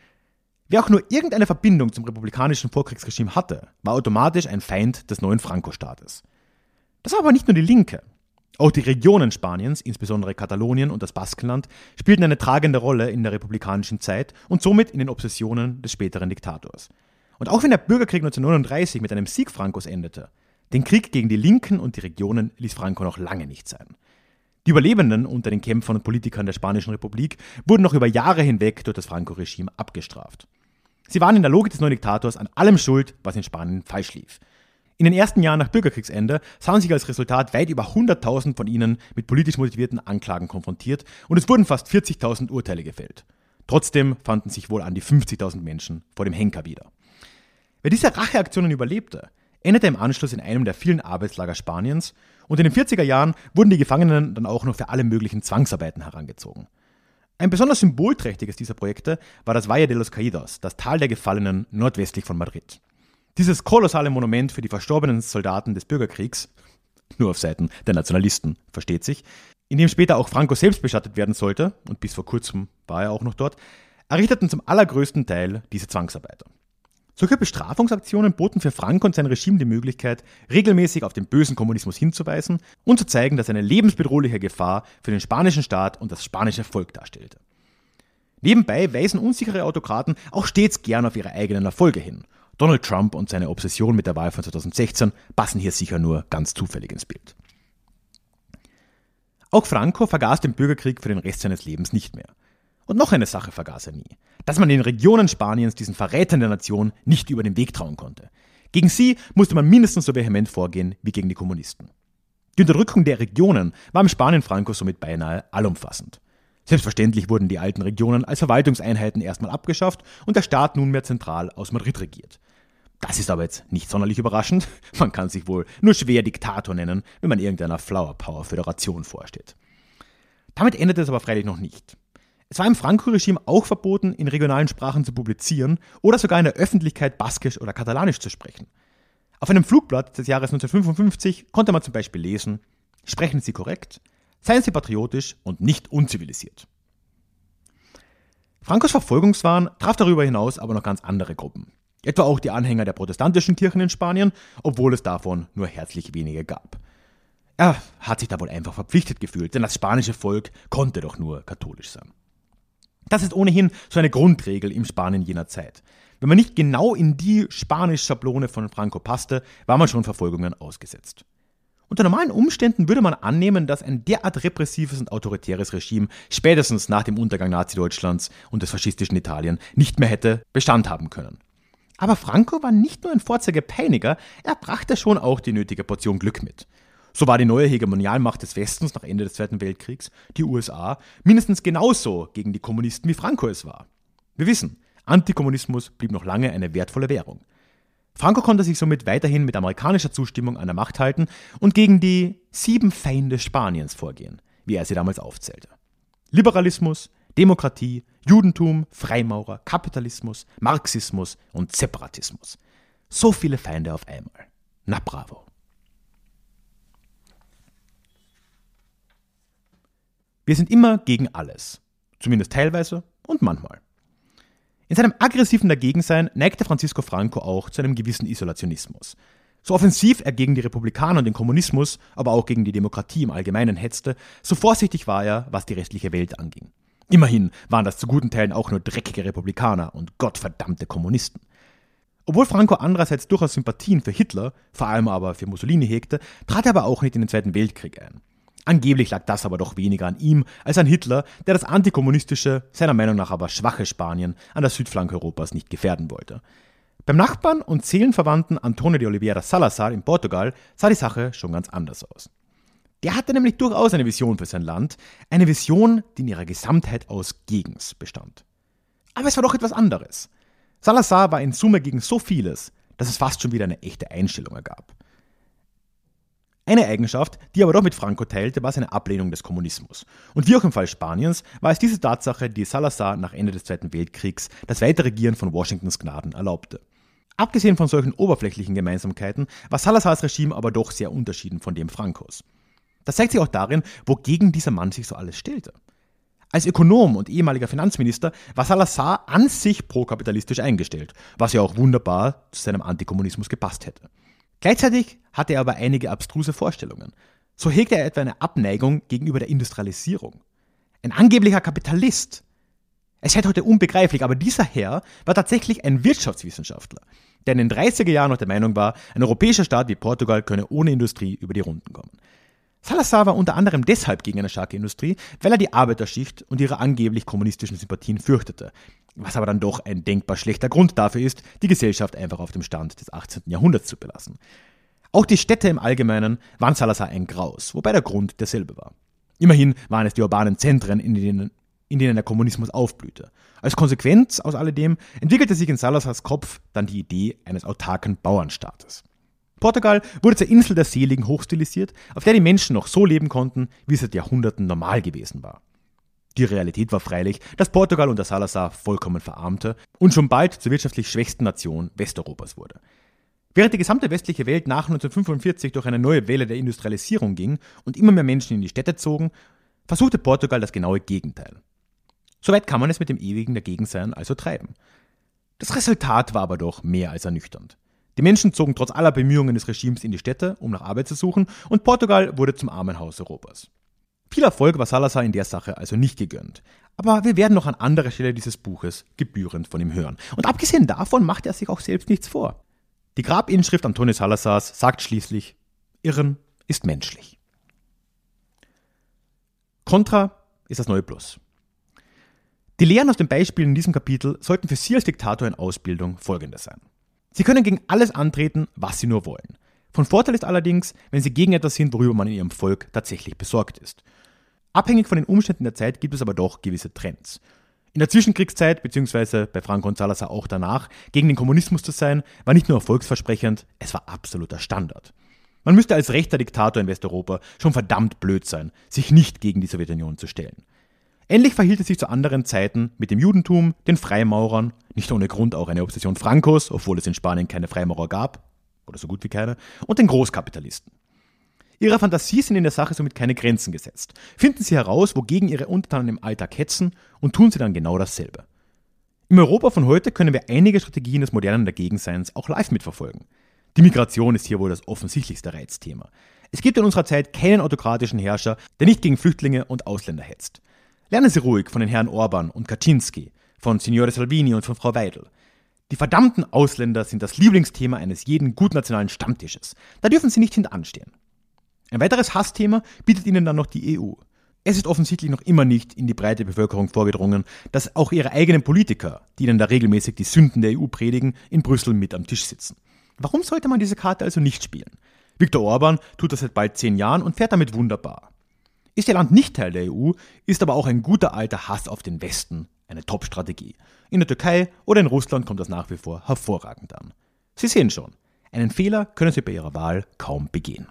Speaker 1: Wer auch nur irgendeine Verbindung zum republikanischen Vorkriegsregime hatte, war automatisch ein Feind des neuen Franco-Staates. Das war aber nicht nur die Linke. Auch die Regionen Spaniens, insbesondere Katalonien und das Baskenland, spielten eine tragende Rolle in der republikanischen Zeit und somit in den Obsessionen des späteren Diktators. Und auch wenn der Bürgerkrieg 1939 mit einem Sieg Francos endete, den Krieg gegen die Linken und die Regionen ließ Franco noch lange nicht sein. Die Überlebenden unter den Kämpfern und Politikern der Spanischen Republik wurden noch über Jahre hinweg durch das Franco-Regime abgestraft. Sie waren in der Logik des neuen Diktators an allem schuld, was in Spanien falsch lief. In den ersten Jahren nach Bürgerkriegsende sahen sich als Resultat weit über 100.000 von ihnen mit politisch motivierten Anklagen konfrontiert und es wurden fast 40.000 Urteile gefällt. Trotzdem fanden sich wohl an die 50.000 Menschen vor dem Henker wieder. Wer diese Racheaktionen überlebte, endete im Anschluss in einem der vielen Arbeitslager Spaniens und in den 40er Jahren wurden die Gefangenen dann auch noch für alle möglichen Zwangsarbeiten herangezogen. Ein besonders symbolträchtiges dieser Projekte war das Valle de los Caídos, das Tal der Gefallenen nordwestlich von Madrid. Dieses kolossale Monument für die verstorbenen Soldaten des Bürgerkriegs, nur auf Seiten der Nationalisten, versteht sich, in dem später auch Franco selbst bestattet werden sollte, und bis vor kurzem war er auch noch dort, errichteten zum allergrößten Teil diese Zwangsarbeiter. Solche Bestrafungsaktionen boten für Franco und sein Regime die Möglichkeit, regelmäßig auf den bösen Kommunismus hinzuweisen und zu zeigen, dass er eine lebensbedrohliche Gefahr für den spanischen Staat und das spanische Volk darstellte. Nebenbei weisen unsichere Autokraten auch stets gern auf ihre eigenen Erfolge hin. Donald Trump und seine Obsession mit der Wahl von 2016 passen hier sicher nur ganz zufällig ins Bild. Auch Franco vergaß den Bürgerkrieg für den Rest seines Lebens nicht mehr. Und noch eine Sache vergaß er nie, dass man in den Regionen Spaniens diesen Verrätern der Nation nicht über den Weg trauen konnte. Gegen sie musste man mindestens so vehement vorgehen wie gegen die Kommunisten. Die Unterdrückung der Regionen war im Spanien Francos somit beinahe allumfassend. Selbstverständlich wurden die alten Regionen als Verwaltungseinheiten erstmal abgeschafft und der Staat nunmehr zentral aus Madrid regiert. Das ist aber jetzt nicht sonderlich überraschend. Man kann sich wohl nur schwer Diktator nennen, wenn man irgendeiner Flower-Power-Föderation vorsteht. Damit endete es aber freilich noch nicht. Es war im Franco-Regime auch verboten, in regionalen Sprachen zu publizieren oder sogar in der Öffentlichkeit Baskisch oder Katalanisch zu sprechen. Auf einem Flugblatt des Jahres 1955 konnte man zum Beispiel lesen: Sprechen Sie korrekt, seien Sie patriotisch und nicht unzivilisiert. Francos Verfolgungswahn traf darüber hinaus aber noch ganz andere Gruppen. Etwa auch die Anhänger der protestantischen Kirchen in Spanien, obwohl es davon nur herzlich wenige gab. Er hat sich da wohl einfach verpflichtet gefühlt, denn das spanische Volk konnte doch nur katholisch sein. Das ist ohnehin so eine Grundregel im Spanien jener Zeit. Wenn man nicht genau in die Spanisch-Schablone von Franco passte, war man schon Verfolgungen ausgesetzt. Unter normalen Umständen würde man annehmen, dass ein derart repressives und autoritäres Regime spätestens nach dem Untergang Nazi-Deutschlands und des faschistischen Italien nicht mehr hätte Bestand haben können. Aber Franco war nicht nur ein Vorzeigepeiniger, er brachte schon auch die nötige Portion Glück mit. So war die neue Hegemonialmacht des Westens nach Ende des Zweiten Weltkriegs, die USA, mindestens genauso gegen die Kommunisten wie Franco es war. Wir wissen, Antikommunismus blieb noch lange eine wertvolle Währung. Franco konnte sich somit weiterhin mit amerikanischer Zustimmung an der Macht halten und gegen die 7 Feinde Spaniens vorgehen, wie er sie damals aufzählte. Liberalismus, Demokratie, Judentum, Freimaurer, Kapitalismus, Marxismus und Separatismus. So viele Feinde auf einmal. Na bravo. Wir sind immer gegen alles. Zumindest teilweise und manchmal. In seinem aggressiven Dagegensein neigte Francisco Franco auch zu einem gewissen Isolationismus. So offensiv er gegen die Republikaner und den Kommunismus, aber auch gegen die Demokratie im Allgemeinen hetzte, so vorsichtig war er, was die restliche Welt anging. Immerhin waren das zu guten Teilen auch nur dreckige Republikaner und gottverdammte Kommunisten. Obwohl Franco andererseits durchaus Sympathien für Hitler, vor allem aber für Mussolini hegte, trat er aber auch nicht in den Zweiten Weltkrieg ein. Angeblich lag das aber doch weniger an ihm als an Hitler, der das antikommunistische, seiner Meinung nach aber schwache Spanien an der Südflanke Europas nicht gefährden wollte. Beim Nachbarn und Seelenverwandten Antonio de Oliveira Salazar in Portugal sah die Sache schon ganz anders aus. Der hatte nämlich durchaus eine Vision für sein Land, eine Vision, die in ihrer Gesamtheit aus Gegens bestand. Aber es war doch etwas anderes. Salazar war in Summe gegen so vieles, dass es fast schon wieder eine echte Einstellung ergab. Eine Eigenschaft, die er aber doch mit Franco teilte, war seine Ablehnung des Kommunismus. Und wie auch im Fall Spaniens war es diese Tatsache, die Salazar nach Ende des Zweiten Weltkriegs das Weiterregieren von Washingtons Gnaden erlaubte. Abgesehen von solchen oberflächlichen Gemeinsamkeiten war Salazars Regime aber doch sehr unterschieden von dem Francos. Das zeigt sich auch darin, wogegen dieser Mann sich so alles stellte. Als Ökonom und ehemaliger Finanzminister war Salazar an sich prokapitalistisch eingestellt, was ja auch wunderbar zu seinem Antikommunismus gepasst hätte. Gleichzeitig hatte er aber einige abstruse Vorstellungen. So hegte er etwa eine Abneigung gegenüber der Industrialisierung. Ein angeblicher Kapitalist. Es scheint heute unbegreiflich, aber dieser Herr war tatsächlich ein Wirtschaftswissenschaftler, der in den 30er Jahren noch der Meinung war, ein europäischer Staat wie Portugal könne ohne Industrie über die Runden kommen. Salazar war unter anderem deshalb gegen eine starke Industrie, weil er die Arbeiterschicht und ihre angeblich kommunistischen Sympathien fürchtete, was aber dann doch ein denkbar schlechter Grund dafür ist, die Gesellschaft einfach auf dem Stand des 18. Jahrhunderts zu belassen. Auch die Städte im Allgemeinen waren Salazar ein Graus, wobei der Grund derselbe war. Immerhin waren es die urbanen Zentren, in denen der Kommunismus aufblühte. Als Konsequenz aus alledem entwickelte sich in Salazars Kopf dann die Idee eines autarken Bauernstaates. Portugal wurde zur Insel der Seligen hochstilisiert, auf der die Menschen noch so leben konnten, wie es seit Jahrhunderten normal gewesen war. Die Realität war freilich, dass Portugal unter Salazar vollkommen verarmte und schon bald zur wirtschaftlich schwächsten Nation Westeuropas wurde. Während die gesamte westliche Welt nach 1945 durch eine neue Welle der Industrialisierung ging und immer mehr Menschen in die Städte zogen, versuchte Portugal das genaue Gegenteil. Soweit kann man es mit dem ewigen Dagegensein also treiben. Das Resultat war aber doch mehr als ernüchternd. Die Menschen zogen trotz aller Bemühungen des Regimes in die Städte, um nach Arbeit zu suchen, und Portugal wurde zum Armenhaus Europas. Viel Erfolg war Salazar in der Sache also nicht gegönnt. Aber wir werden noch an anderer Stelle dieses Buches gebührend von ihm hören. Und abgesehen davon macht er sich auch selbst nichts vor. Die Grabinschrift Antonio Salazars sagt schließlich: Irren ist menschlich. Contra ist das neue Plus. Die Lehren aus den Beispielen in diesem Kapitel sollten für Sie als Diktator in Ausbildung folgende sein. Sie können gegen alles antreten, was Sie nur wollen. Von Vorteil ist allerdings, wenn Sie gegen etwas sind, worüber man in Ihrem Volk tatsächlich besorgt ist. Abhängig von den Umständen der Zeit gibt es aber doch gewisse Trends. In der Zwischenkriegszeit, beziehungsweise bei Franco und Salazar auch danach, gegen den Kommunismus zu sein, war nicht nur erfolgsversprechend, es war absoluter Standard. Man müsste als rechter Diktator in Westeuropa schon verdammt blöd sein, sich nicht gegen die Sowjetunion zu stellen. Ähnlich verhielt es sich zu anderen Zeiten mit dem Judentum, den Freimaurern, nicht ohne Grund auch eine Obsession Francos, obwohl es in Spanien keine Freimaurer gab, oder so gut wie keine, und den Großkapitalisten. Ihrer Fantasie sind in der Sache somit keine Grenzen gesetzt. Finden Sie heraus, wogegen Ihre Untertanen im Alltag hetzen, und tun Sie dann genau dasselbe. Im Europa von heute können wir einige Strategien des modernen Dagegenseins auch live mitverfolgen. Die Migration ist hier wohl das offensichtlichste Reizthema. Es gibt in unserer Zeit keinen autokratischen Herrscher, der nicht gegen Flüchtlinge und Ausländer hetzt. Lernen Sie ruhig von den Herren Orban und Kaczynski, von Signore Salvini und von Frau Weidel. Die verdammten Ausländer sind das Lieblingsthema eines jeden gutnationalen Stammtisches. Da dürfen sie nicht hintanstehen. Ein weiteres Hassthema bietet ihnen dann noch die EU. Es ist offensichtlich noch immer nicht in die breite Bevölkerung vorgedrungen, dass auch ihre eigenen Politiker, die ihnen da regelmäßig die Sünden der EU predigen, in Brüssel mit am Tisch sitzen. Warum sollte man diese Karte also nicht spielen? Viktor Orban tut das seit bald 10 Jahren und fährt damit wunderbar. Ist ihr Land nicht Teil der EU, ist aber auch ein guter alter Hass auf den Westen eine Top-Strategie. In der Türkei oder in Russland kommt das nach wie vor hervorragend an. Sie sehen schon, einen Fehler können Sie bei Ihrer Wahl kaum begehen.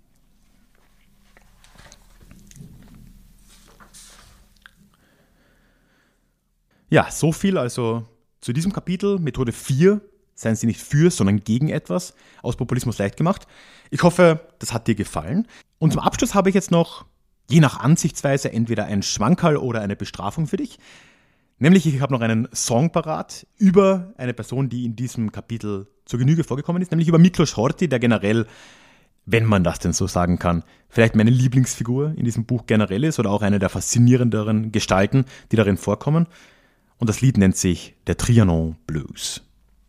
Speaker 1: Ja, so viel also zu diesem Kapitel. Methode 4, seien Sie nicht für, sondern gegen etwas, aus Populismus leicht gemacht. Ich hoffe, das hat dir gefallen. Und zum Abschluss habe ich jetzt noch, je nach Ansichtsweise, entweder ein Schmankerl oder eine Bestrafung für dich. Nämlich, ich habe noch einen Song parat über eine Person, die in diesem Kapitel zur Genüge vorgekommen ist, nämlich über Miklos Horthy, der generell, wenn man das denn so sagen kann, vielleicht meine Lieblingsfigur in diesem Buch generell ist oder auch eine der faszinierenderen Gestalten, die darin vorkommen. Und das Lied nennt sich der Trianon Blues.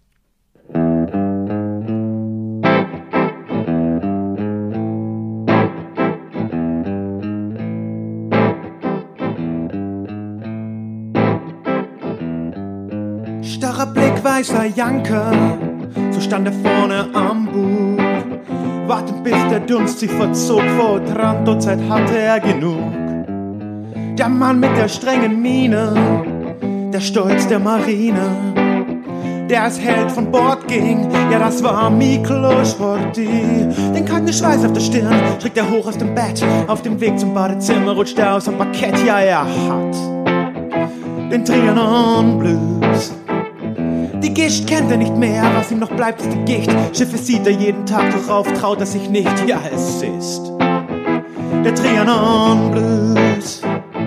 Speaker 2: Starrer Blick, weißer Janker, so stand er vorne am Bug. Wartend bis der Dunst sich verzog, vor Otranto-Zeit hatte er genug. Der Mann mit der strengen Miene, der Stolz der Marine, der als Held von Bord ging, ja das war Miklos Horthy. Den kalten Schweiß auf der Stirn trägt er hoch aus dem Bett, auf dem Weg zum Badezimmer rutscht er aus am Parkett, ja er hat den Trianon Blues. Die Gischt kennt er nicht mehr, was ihm noch bleibt ist die Gicht. Schiffe sieht er jeden Tag, doch auf traut er sich nicht, ja es ist der Trianon Blues.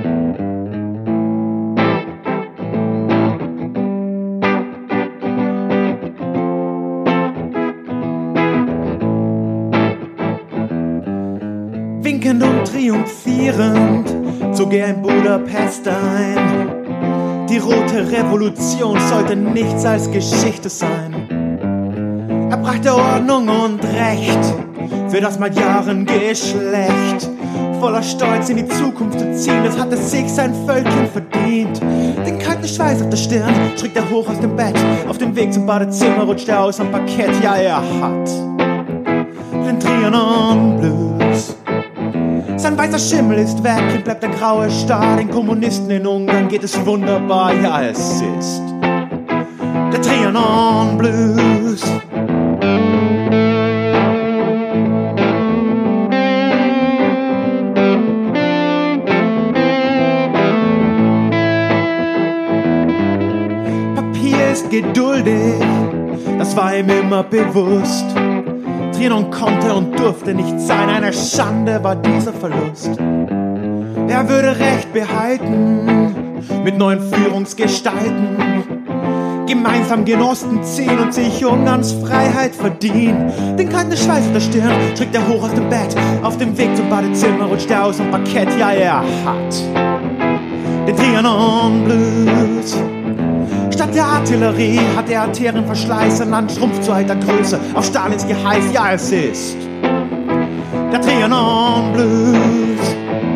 Speaker 2: Winkend und triumphierend zog er in Budapest ein. Die rote Revolution sollte nichts als Geschichte sein. Er brachte Ordnung und Recht für das Magyarengeschlecht. Voller Stolz in die Zukunft zu ziehen, das hatte sich sein Völkchen verdient. Den kalten Schweiß auf der Stirn trägt er hoch aus dem Bett. Auf dem Weg zum Badezimmer rutscht er aus am Parkett, ja er hat den Trianon Blues. Sein weißer Schimmel ist weg und bleibt der graue Star. Den Kommunisten in Ungarn geht es wunderbar, ja es ist der Trianon Blues. Papier ist geduldig, das war ihm immer bewusst. Trianon konnte und durfte nicht sein, eine Schande war dieser Verlust. Er würde Recht behalten mit neuen Führungsgestalten, gemeinsam Genossen ziehen und sich Ungarns Freiheit verdienen. Den kalten Schweiß auf der Stirn trägt er hoch aus dem Bett, auf dem Weg zum Badezimmer rutscht er aus am Parkett, ja er hat den Trianon Blues. Statt der Artillerie hat der Arterienverschleiß, ein Land schrumpft zu alter Größe, auf Stalins Geheiß, ja es ist der Trianon Blues.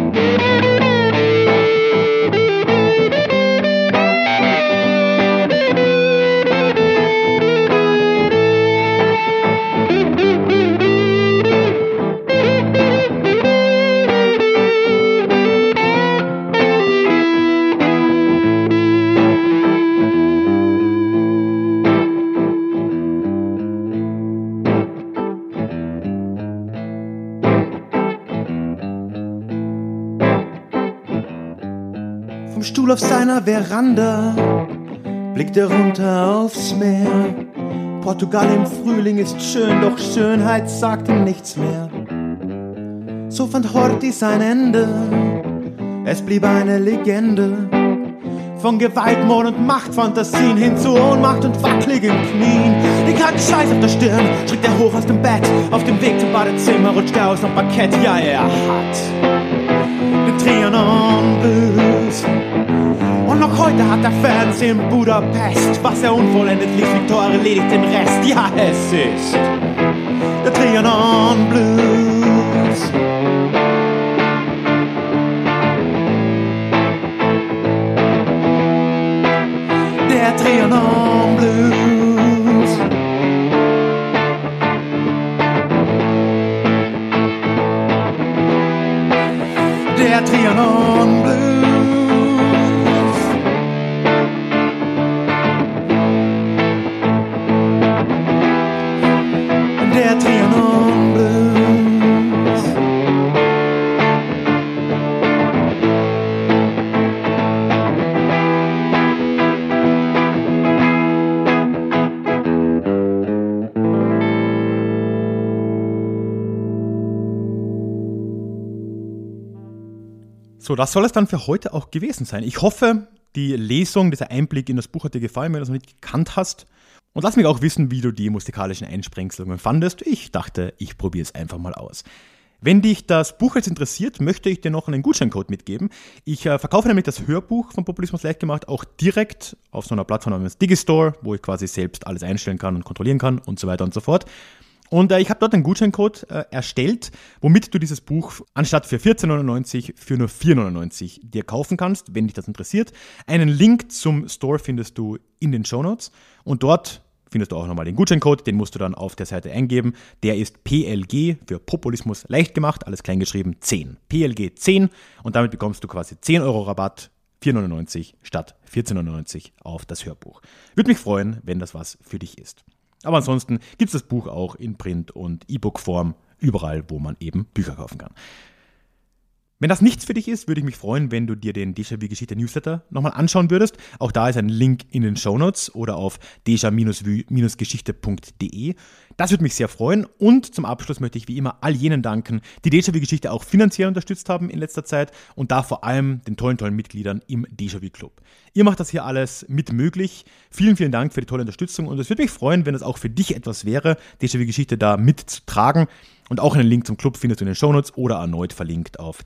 Speaker 2: Stuhl auf seiner Veranda blickt er runter aufs Meer. Portugal im Frühling ist schön, doch Schönheit sagt ihm nichts mehr. So fand Horthy sein Ende, es blieb eine Legende. Von Gewalt, Mord und Machtfantasien hin zu Ohnmacht und wackeligen Knien. Den kalten Schweiß auf der Stirn trägt er hoch aus dem Bett, auf dem Weg zum Badezimmer rutscht er aus am Parkett, ja er hat den Trianon Blues. Und noch heute hat der Fans in Budapest, was er unvollendet ließ, Viktor erledigt den Rest. Ja, es ist der Trianon Blues. Der Trianon Blues. Der Trianon Blues. Der Trianon Blues.
Speaker 1: So, das soll es dann für heute auch gewesen sein. Ich hoffe, die Lesung, dieser Einblick in das Buch hat dir gefallen, wenn du es noch nicht gekannt hast. Und lass mich auch wissen, wie du die musikalischen Einsprengselungen fandest. Ich dachte, ich probiere es einfach mal aus. Wenn dich das Buch jetzt interessiert, möchte ich dir noch einen Gutscheincode mitgeben. Ich verkaufe nämlich das Hörbuch von Populismus leicht gemacht auch direkt auf so einer Plattform namens Digistore, wo ich quasi selbst alles einstellen kann und kontrollieren kann und so weiter und so fort. Und ich habe dort einen Gutscheincode erstellt, womit du dieses Buch anstatt für 14,99 für nur 4,99 dir kaufen kannst, wenn dich das interessiert. Einen Link zum Store findest du in den Shownotes und dort findest du auch nochmal den Gutscheincode, den musst du dann auf der Seite eingeben. Der ist PLG für Populismus leicht gemacht, alles kleingeschrieben, 10. PLG 10 und damit bekommst du quasi 10 € Rabatt, 4,99 statt 14,99 auf das Hörbuch. Würde mich freuen, wenn das was für dich ist. Aber ansonsten gibt es das Buch auch in Print- und E-Book-Form, überall, wo man eben Bücher kaufen kann. Wenn das nichts für dich ist, würde ich mich freuen, wenn du dir den Déjà-vu-Geschichte-Newsletter nochmal anschauen würdest. Auch da ist ein Link in den Shownotes oder auf déjà-vu-geschichte.de. Das würde mich sehr freuen. Und zum Abschluss möchte ich wie immer all jenen danken, die Déjà-vu-Geschichte auch finanziell unterstützt haben in letzter Zeit und da vor allem den tollen Mitgliedern im Déjà-vu-Club. Ihr macht das hier alles mit möglich. Vielen, vielen Dank für die tolle Unterstützung und es würde mich freuen, wenn es auch für dich etwas wäre, Déjà-vu-Geschichte da mitzutragen. Und auch einen Link zum Club findest du in den Shownotes oder erneut verlinkt auf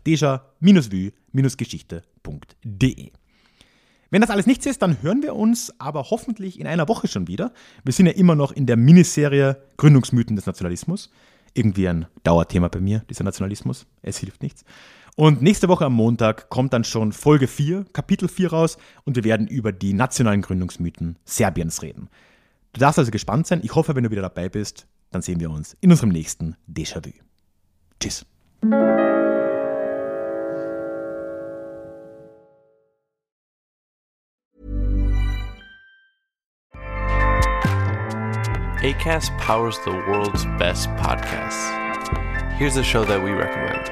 Speaker 1: déjà-vu-geschichte.de. Wenn das alles nichts ist, dann hören wir uns aber hoffentlich in einer Woche schon wieder. Wir sind ja immer noch in der Miniserie Gründungsmythen des Nationalismus. Irgendwie ein Dauerthema bei mir, dieser Nationalismus. Es hilft nichts. Und nächste Woche am Montag kommt dann schon Folge 4, Kapitel 4 raus und wir werden über die nationalen Gründungsmythen Serbiens reden. Du darfst also gespannt sein. Ich hoffe, wenn du wieder dabei bist, dann sehen wir uns in unserem nächsten Déjà-vu. Tschüss.
Speaker 3: Acast powers the world's best podcasts. Here's a show that we recommend.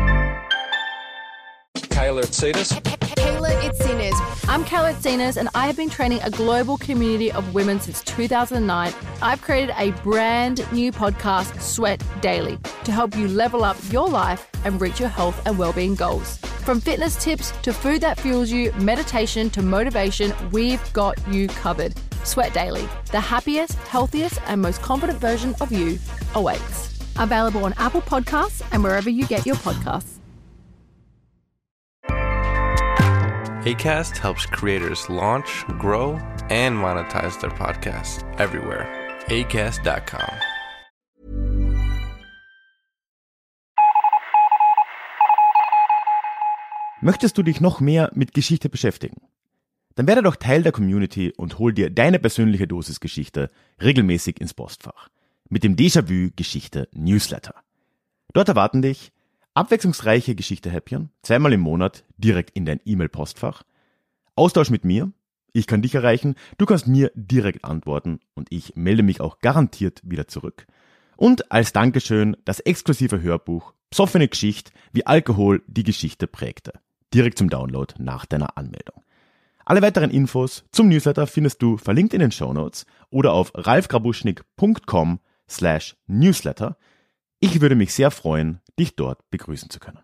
Speaker 6: Kayla Tsinis.
Speaker 5: Kayla Tsinis. I'm Kayla Tsinis, and I have been training a global community of women since 2009. I've created a brand new podcast, Sweat Daily, to help you level up your life and reach your health and well-being goals. From fitness tips to food that fuels you, meditation to motivation, we've got you covered. Sweat Daily, the happiest, healthiest, and most confident version of you awaits. Available on Apple Podcasts and wherever you get your podcasts.
Speaker 3: Acast helps creators launch, grow, and monetize their podcasts everywhere. Acast.com.
Speaker 1: Möchtest du dich noch mehr mit Geschichte beschäftigen? Dann werde doch Teil der Community und hol dir deine persönliche Dosis Geschichte regelmäßig ins Postfach. Mit dem Déjà-vu-Geschichte-Newsletter. Dort erwarten dich abwechslungsreiche Geschichte-Häppchen, 2-mal im Monat direkt in dein E-Mail-Postfach. Austausch mit mir, ich kann dich erreichen, du kannst mir direkt antworten und ich melde mich auch garantiert wieder zurück. Und als Dankeschön das exklusive Hörbuch Psoffene Geschichte, wie Alkohol die Geschichte prägte. Direkt zum Download nach deiner Anmeldung. Alle weiteren Infos zum Newsletter findest du verlinkt in den Shownotes oder auf ralfgrabuschnik.com/newsletter. Ich würde mich sehr freuen, dich dort begrüßen zu können.